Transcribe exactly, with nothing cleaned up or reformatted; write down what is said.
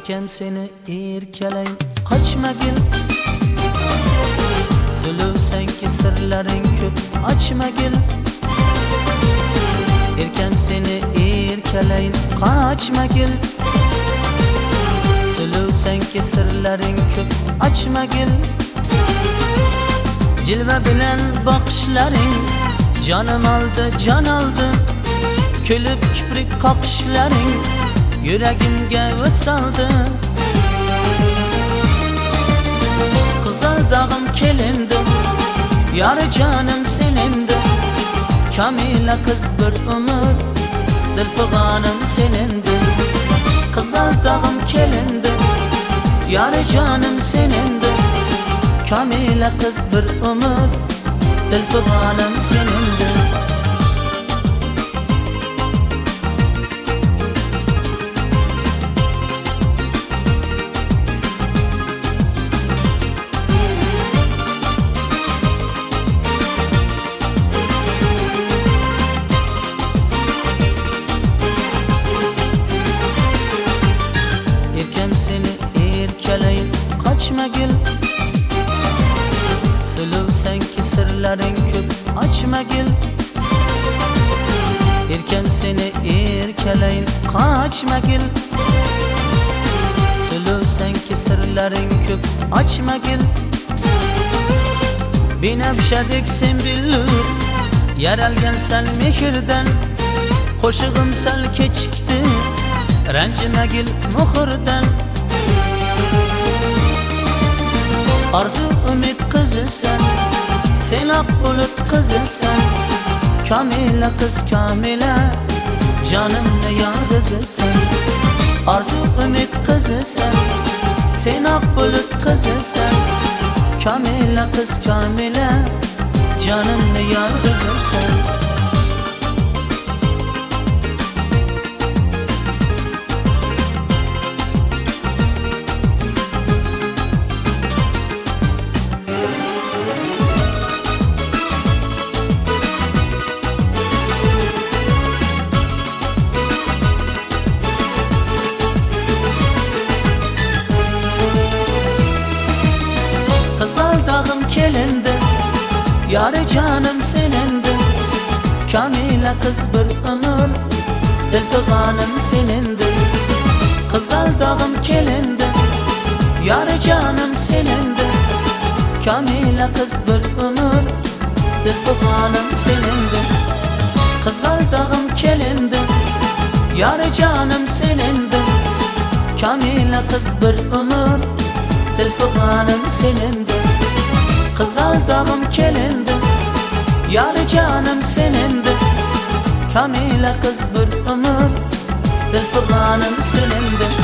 Erkem seni erkeleyin kaçma gel. Söylevsen ki sırların köp açma gel. Erkem seni erkeleyin kaçma gel. Söylevsen ki sırların köp açma gel. Cilve bilen bakışların canım aldı can aldı. Külüp kiprik kakışların yüreğimge öt saldı. Kızlar dağım kelindi, yarı canım senindi. Kamila kız bir ömür, dilfiganım senindi. Kızlar dağım kelindi, yarı canım senindi. Kamila kız bir ömür, dilfiganım senindi. Erkem seni erkeleyin kaçma gel. Söylevsen ki sırların köp açma gel. Erkem seni erkeleyin kaçma gel. Söylevsen ki sırların köp açma gel. Binafşadik sen bilir, yaralgan sal mehirden. Qo'shig'im sal kechikdi, ranjima gel muhurdan. Arzu umid qizisan, sen oq bulut qizisan. Kamila kız Kamila, canimni yoldizisan. Arzu umid qizisan, sen oq bulut qizisan. Kamila kız Kamila, canimni yoldizisan. Kızlar dağım kelindi, yarı canım senindi. Kamila kız bir ömür, dilfiganım senindi. Kızlar dağım kelindi, yarı canım senindi. Kamila kız bir ömür, dilfiganım senindi. Kızlar dağım kelindi, yarı canım senindi. Kamila kız bir ömür, dilfiganım senindi. Kızlar dağım kelindi, yarı canım senindi. Kamila kız bir ömür, dilfiganım senindi.